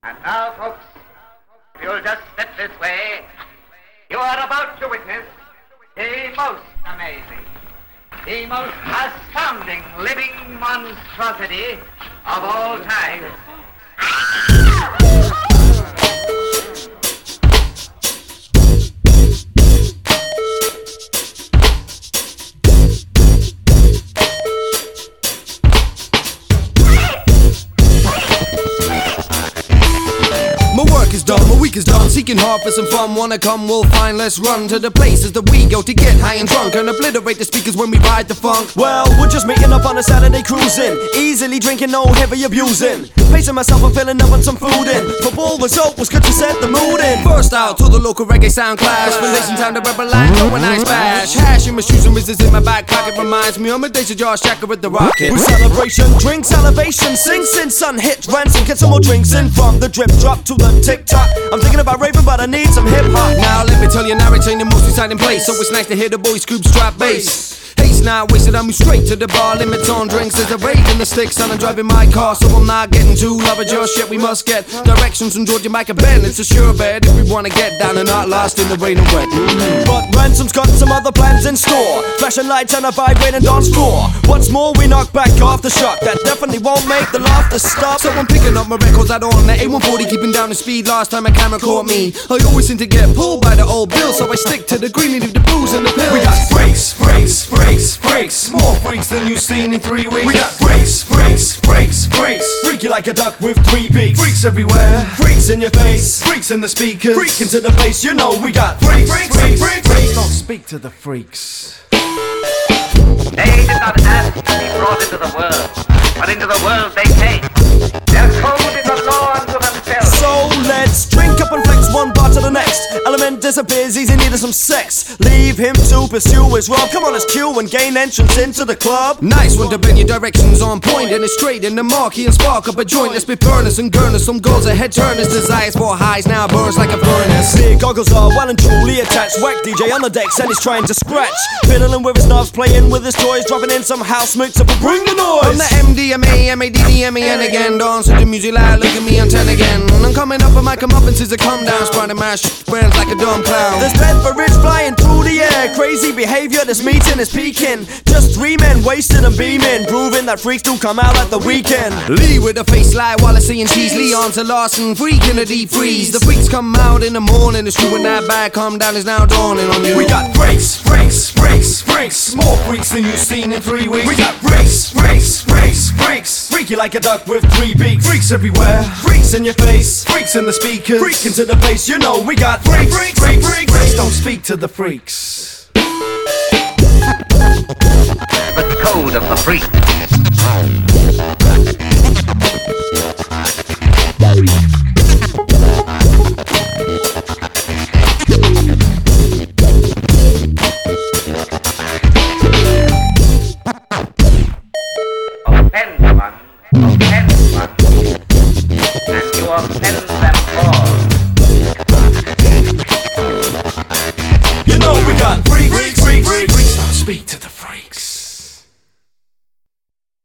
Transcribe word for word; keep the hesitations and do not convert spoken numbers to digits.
And now, folks, if you'll just step this way, you are about to witness the most amazing, the most astounding living monstrosity of all time. Is done, my week is done, seeking hard for some fun. Wanna come, we'll find, let's run to the places that we go to get high and drunk and obliterate the speakers when we ride the funk. Well, we're just meeting up on a Saturday cruising, easily drinking, no heavy abusing. Pacing myself and filling up on some food in. Football result was good to set the mood in. First out to the local reggae sound clash, relation time to rebel line, go a nice bash. Hash in my shoes and whizzes in my back pocket reminds me of my days of Josh Shacker with the rocket. With celebration, drink salivation, sing sin, sun hit, ransom, get some more drinks in. From the drip drop to the tick tock, I'm thinking about raving, but I need some hip hop. Now let me tell you, narrating the most exciting place, so it's nice to hear the boys scoop strap bass. Haste not wasted, I move straight to the bar. Limits on drinks, there's a rage in the sticks, and I'm driving my car, so I'm not getting too loving your shit. We must get directions from Georgia Mike and Ben. It's a sure bet if we wanna get down and not lost in the rain and wet. Mm-hmm. But Ransom's got some other plans in store, flashing lights and a vibrating dance floor. What's more, we knock back off the shock, that definitely won't make the laughter stop. So I'm picking up my records out on the A one forty, keeping down the speed. Last time a camera caught me, I always seem to get pulled by the old bill, so I stick to the green, leave the booze and the pills. We got freaks, freaks, freaks, freaks, more freaks than you've seen in three weeks. We got freaks, freaks, freaks, freaks, freaky like a duck with three beaks. Freaks everywhere, freaks in your face, freaks in the speakers, freak into the bass. You know we got freaks, freaks, freaks, freaks, freaks. Don't speak to the freaks. They did not ask to be brought into the world, but into the world they came. Their code is a law unto themselves. So let's drink up and flex one bar to the next. Element disappears, he's in need of some sex. Leave him to pursue his role. Come on, let's cue and gain entrance into the club. Nice one to bend your directions on point, and it's straight in the marquee and spark up a joint. Let's be burners and gurners, some goals ahead turners. Desires for highs now burns like a furnace. Big goggles are well and truly attached. Whack D J on the decks and he's trying to scratch. Fiddling with his knobs, playing with his toys, dropping in some house mix up and bring the noise. From the M D M A, M A D D M E N again, dance to the music loud, look at me on ten again. I'm coming up and my come up and since I come down, sprouting my shit burns like a dumb clown. There's beverage flying through the air, crazy behavior, this meeting is peaking. Just three men wasted and beaming, proving that freaks do come out at the weekend. Lee with a face like Wallace and cheese, Leon to Larson, freak in a deep freeze. The freaks come out in the morning, it's true when that bad calm down is now dawning on you. We got freaks, freaks, freaks, freaks, more freaks than you've seen in three weeks. We got freaks, freaks, freaks, freaks, freaky like a duck with three beaks. Freaks everywhere, freaks in your face, freaks in the speakers, freak into the bass. You know we got freaks, freaks, freaks, freaks, freaks. Don't speak to the freaks. The code of the freak. Offend one, offend one, and you offend them all.